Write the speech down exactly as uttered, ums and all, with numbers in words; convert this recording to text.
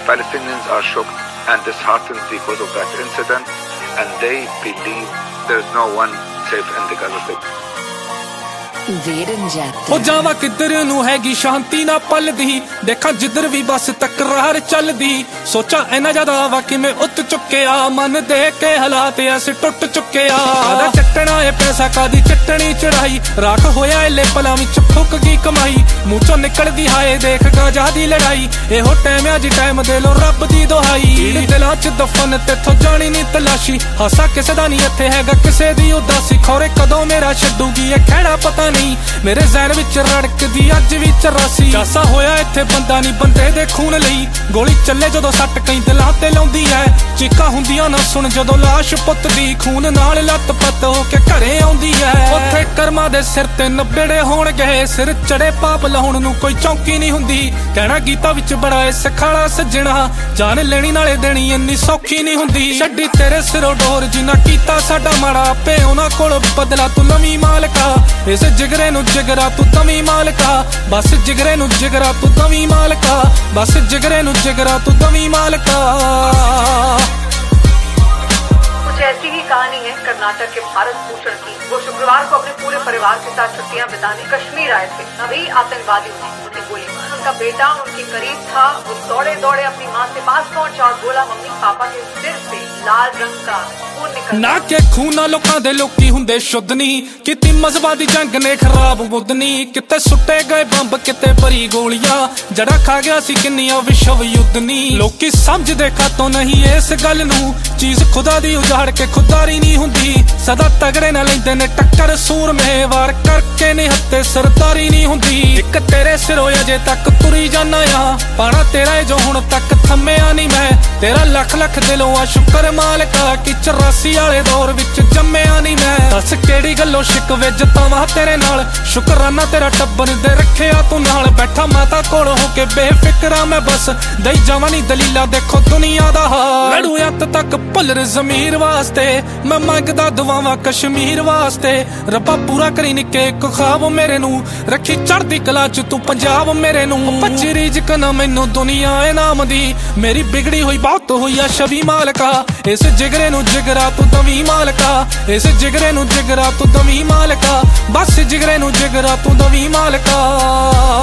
Palestinians are shocked and disheartened because of that incident, and they believe there is no one safe in the Gaza Strip. हो जावा किधर नू हैगी शांति ना पलदी, देखा जिधर भी बस तकरार चलदी। सोचा इना ज्यादा वा कि मैं उत चुके आ, मन देख के हालात ऐसे टुट चुके आ। कादा चट्टना है पैसा कादी चटनी चढ़ाई, राख होया एले पला विच फुक गई कमाई। मुंह चों निकलदी हाय देख गाजा दी लड़ाई, एहो टाइम अज टाइम दे लो रब दी दुहाई। दिलां च दफन तेथों जानी नी तलाशी, हासा किसे दा नी इत्थे हैगा किसे दी उदासी। खौरे कदों मेरा छड्डूगी ए खैड़ा पता नहीं, मेरे जहन विच रड़कदी अज भी चौरासी। जासा होया इत्थे बंदा नी बंदे दे खून लई, गोली चले जदों सट कई दिलां ते लाउंदी है। चीकां हुंदियां ना सुन जदों लाश पुੱਤ दी, खून नाल लत पत हो के घरे आउंदी है। उत्थे कर्मां दे सिर ते नबेड़े होण गए, सिर चढ़े पाप लाउण नूं कोई चौंकी नहीं हुंदी। कहना गीता विच बड़ा ए सखाला सज्जणा, जान लेनी नाले देनी इन्नी सौखी नहीं हुंदी। छड्डी तेरे सिरों डोर जिन्ना कीता साडा माड़ा, आपे उन्हां कोल बदला तू नवीं मालका। इस जिगरे नूं जिगरा तू तवी मालका, बस जिगरे नूं जिगरा तू तवी मालका, बस जिगरे नूं जिगरा तू तवी मालका। कुछ ऐसी ही कहानी है कर्नाटक के भारत भूषण की। वो शुक्रवार को अपने पूरे परिवार के साथ छुट्टियां बिताने कश्मीर आए थे, तभी आतंकवादियों ने उन्हें गोली मारी। उनका बेटा उनके करीब था, वो दौड़े दौड़े अपनी माँ से पास पहुंचा और बोला, मम्मी पापा के सिर से लाल रंग का ना के खूना लोकां दे लोकी हुंदे शुद्ध नहीं, किती मजहबां दी जंग ने खराब बुद्ध नहीं। किते सुट्टे गए बंब किते भरी गोलियां, जड़ा खा गया सी किन्नियां विश्व युद्ध नहीं। लोकी समझदे खातों नहीं इस गल नूं, चीज खुदा दी उजाड़ के खुदारी नहीं हुंदी। सदा तगड़े ना लैंदे ने टक्कर सूरमे, वार करके नहीं हत्ते सरदारी नहीं हुंदी। इक तेरे सिरों अजे तक तुरी जाना आ, पाना तेरा जो हुण तक थम्मिया नहीं मैं। तेरा लख लख दिलों आ शुक्र मालका, कि चौरासी वाले दौर विच जम्मिया नहीं मैं। दस केड़ी गल्लों शिकवे जतावां तेरे नाल, शुकराना तेरा टब्बर दे रखिया तू नाल। बैठा माता कोल हो के बेफिक्रा मैं, बस दई जावां नी दलीला देखो दुनिया दा हाल। लड़ू अंत तक भुल्लर ज़मीर वास्ते, मैं मंगदा दुआवां कश्मीर वास्ते। रब्बा पूरा करी निक्के इक ख्वाब मेरे नूं, रखी चढ़दी कला च तू पंजाब मेरे नूं। भज्जी रिज़्क ना मैनूं दुनिया इनाम दी, मेरी बिगड़ी हुई बहुत हुई आ छवि मालका। इस जिगरे नूं जिगरा तू दवी मालका, इस जिगरे नूं जिगरा तू दवी मालका, बस जिगरे नूं जिगरा तू दवी मालका।